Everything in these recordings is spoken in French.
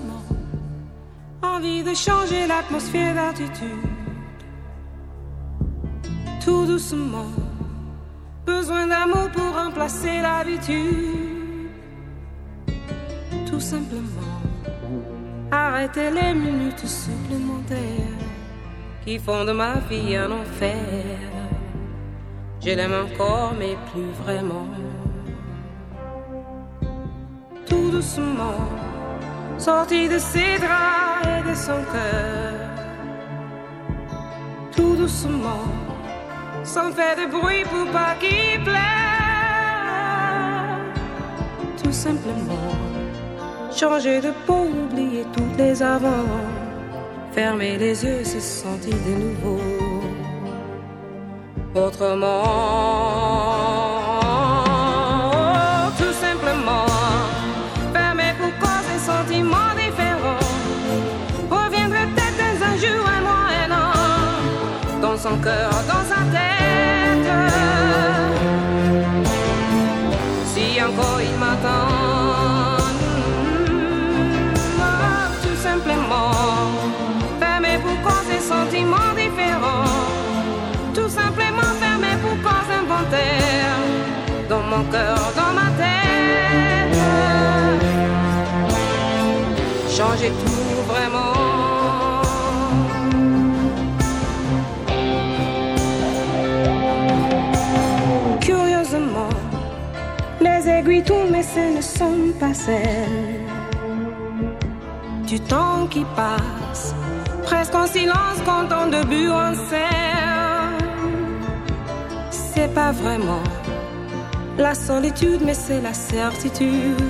doucement, envie de changer l'atmosphère d'altitude. Tout doucement, besoin d'amour pour remplacer l'habitude. Tout simplement, arrêter les minutes supplémentaires qui font de ma vie un enfer. Je l'aime encore mais plus vraiment. Tout doucement, sorti de ses draps et de son cœur. Tout doucement, sans faire de bruit pour pas qu'il pleure. Tout simplement, changer de peau, oublier toutes les avant. Fermer les yeux, se sentir de nouveau autrement. Tout simplement, fermer pour causer sentiments différents. Reviendrait peut-être un jour, un mois, un an, dans son cœur, dans sa tête. Si encore il m'attend, tout simplement, fermer pour causer sentiments différents. Tout simplement fermé pour cause inventaire. Dans mon cœur, dans ma tête. Changer tout vraiment. Curieusement, les aiguilles tournent mais ce ne sont pas celles du temps qui passe, presque en silence quand on début en scène. C'est pas vraiment la solitude, mais c'est la certitude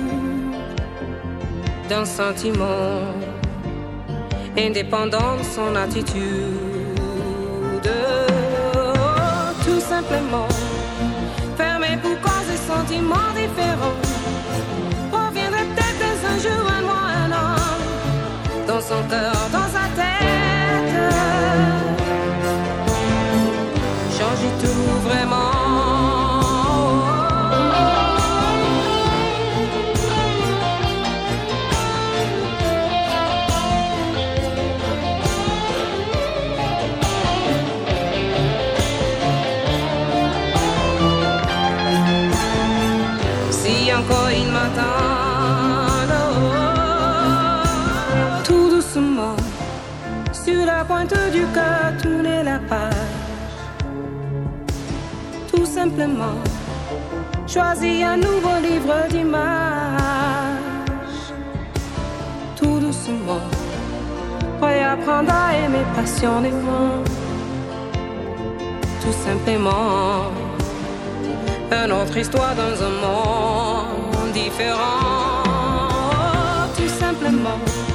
d'un sentiment indépendant de son attitude. Tout simplement, fermé pour cause des sentiments différents. Reviendrait peut-être un jour, un mois, un an, dans son cœur, dans sa tête. Changer tout vraiment. Si encore il m'attend, tout doucement, sur la pointe du cœur, tourner la page. Tout simplement, choisis un nouveau livre d'images. Tout doucement, réapprendre à aimer passionnément. Tout simplement, une autre histoire dans un monde différent. Tout simplement,